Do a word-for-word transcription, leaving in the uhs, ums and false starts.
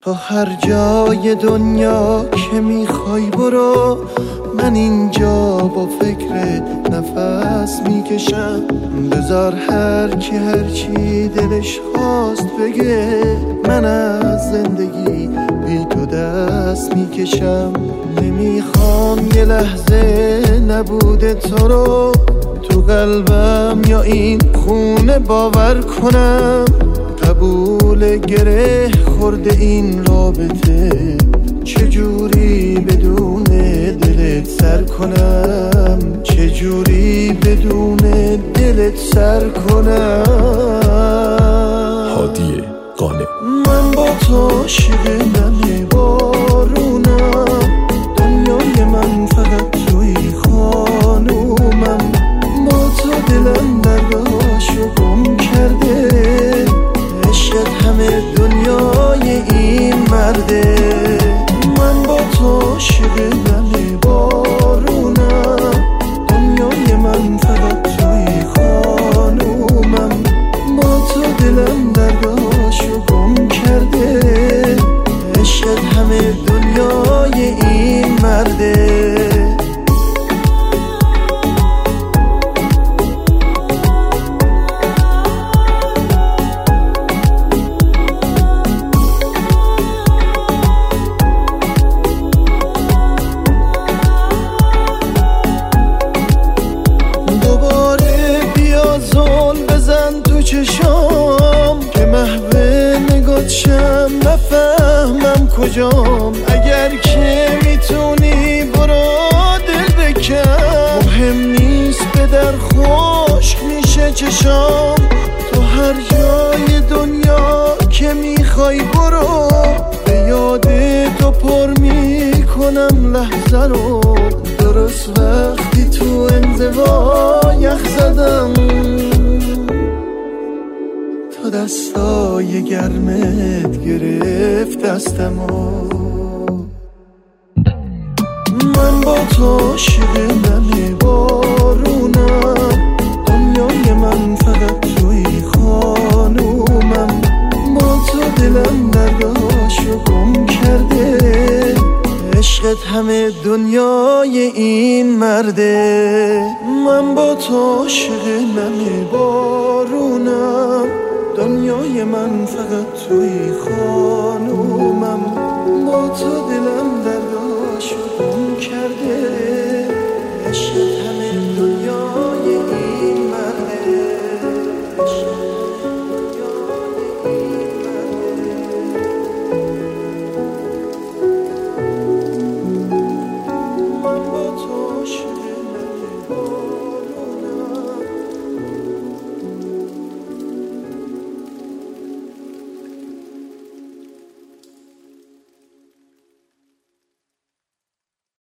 تا هر جای دنیا که میخوای برو، من اینجا با فکر نفس میکشم. بذار هر کی هر چی دلش خواست بگه، من از زندگی بی تو دست میکشم. نمیخوام یه لحظه نبوده تو رو تو قلبم یا این خونه باور کنم. قبول گره خورده این رابطه، چجوری بدون دلت سر کنم، چجوری بدون دلت سر کنم. هادی قانع. من با تو عاشق نم بارونم، دنیای من فقط توی خانومم. با تو دلم درداشو گم کرده، عشقت همه دنیای این مرده. من با تو عاشق نم بارونم، دنیای من فقط توی خانومم. با تو دلم درداشو گم کرده، عشقت همه دنیای این مرده. چشام که محو نگات شم، نفهمم کجام. اگر که میتونی برو دل بکن، مهم نیست به در خشک میشه چشام. تو هر جای دنیا که میخوای برو، به یاد تو پر میکنم لحظه رو. درست وقتی تو انزوا یخ زدم، تو دستای گرمت گرفت دستمو. من با تو عاشق نم بارونم، دنیای من فقط توی خانومم. با تو دلم درداشو گم کرده، عشقت همه دنیای این مرده. من با تو عاشق نم بارونم، دنیای من فقط توی خانومم. با تو دلم درداشو گم کرده،